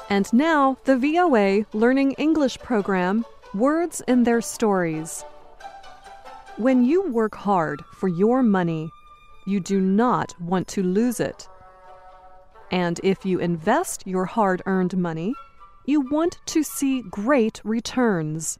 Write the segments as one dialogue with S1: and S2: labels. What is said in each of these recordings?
S1: And now, the VOA Learning English program, Words in Their Stories. When you work hard for your money, you do not want to lose it. And if you invest your hard-earned money, you want to see great returns.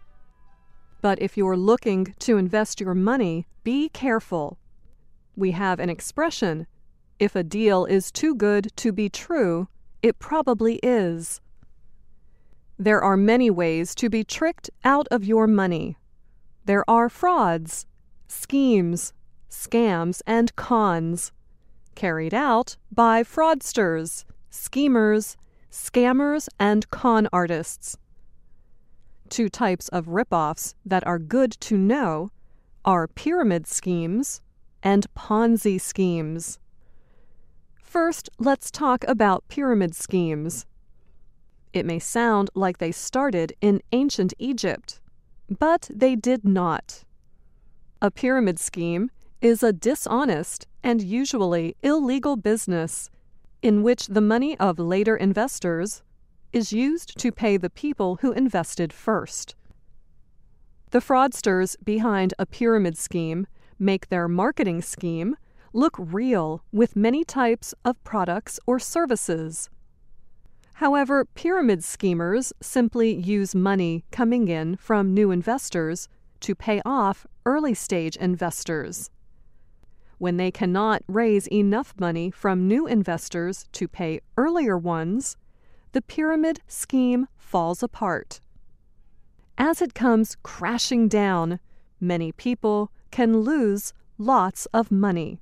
S1: But if you're looking to invest your money, be careful. We have an expression, if a deal is too good to be true, it probably is. There are many ways to be tricked out of your money. There are frauds, schemes, scams, and cons, carried out by fraudsters, schemers, scammers, and con artists. Two types of ripoffs that are good to know are pyramid schemes and Ponzi schemes. First, let's talk about pyramid schemes. It may sound like they started in ancient Egypt, but they did not. A pyramid scheme is a dishonest and usually illegal business in which the money of later investors is used to pay the people who invested first. The fraudsters behind a pyramid scheme make their marketing scheme look real with many types of products or services. However, pyramid schemers simply use money coming in from new investors to pay off early-stage investors. When they cannot raise enough money from new investors to pay earlier ones, the pyramid scheme falls apart. As it comes crashing down, many people can lose lots of money.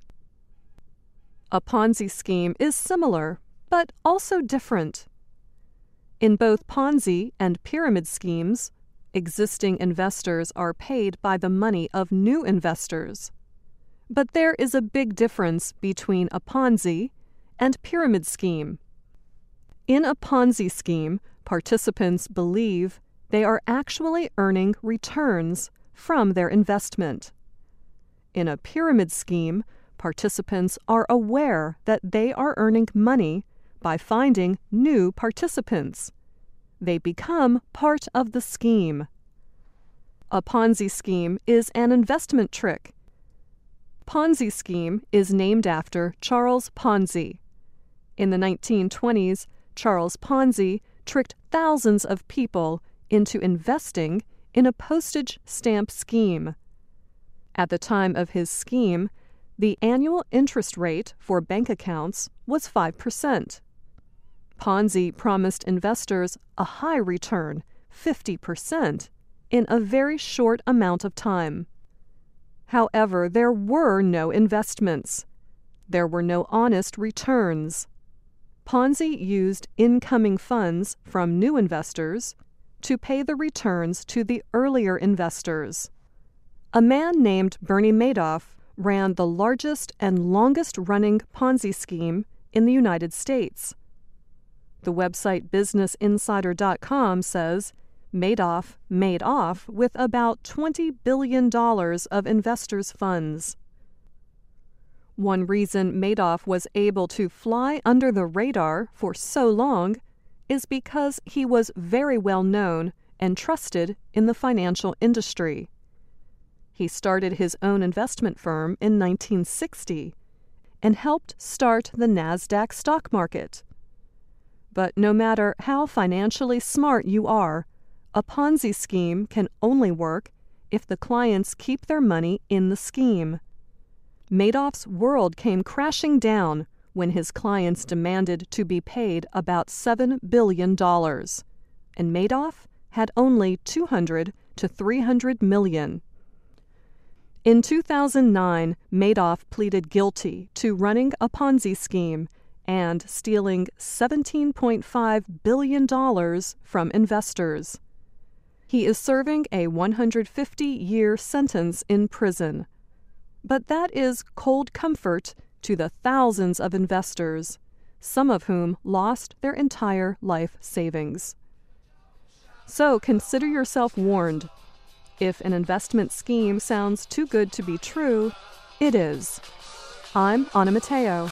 S1: A Ponzi scheme is similar, but also different. In both Ponzi and pyramid schemes, existing investors are paid by the money of new investors. But there is a big difference between a Ponzi and pyramid scheme. In a Ponzi scheme, participants believe they are actually earning returns from their investment. In a pyramid scheme, participants are aware that they are earning money by finding new participants. They become part of the scheme. A Ponzi scheme is an investment trick. Ponzi scheme is named after Charles Ponzi. In the 1920s, Charles Ponzi tricked thousands of people into investing in a postage stamp scheme. At the time of his scheme, the annual interest rate for bank accounts was 5%. Ponzi promised investors a high return, 50%, in a very short amount of time. However, there were no investments. There were no honest returns. Ponzi used incoming funds from new investors to pay the returns to the earlier investors. A man named Bernie Madoff ran the largest and longest-running Ponzi scheme in the United States. The website BusinessInsider.com says Madoff made off with about $20 billion of investors' funds. One reason Madoff was able to fly under the radar for so long is because he was very well known and trusted in the financial industry. He started his own investment firm in 1960 and helped start the NASDAQ stock market. But no matter how financially smart you are, a Ponzi scheme can only work if the clients keep their money in the scheme. Madoff's world came crashing down when his clients demanded to be paid about $7 billion, and Madoff had only $200 to $300 million. In 2009, Madoff pleaded guilty to running a Ponzi scheme and stealing $17.5 billion from investors. He is serving a 150-year sentence in prison. But that is cold comfort to the thousands of investors, some of whom lost their entire life savings. So consider yourself warned. If an investment scheme sounds too good to be true, it is. I'm Anna Matteo.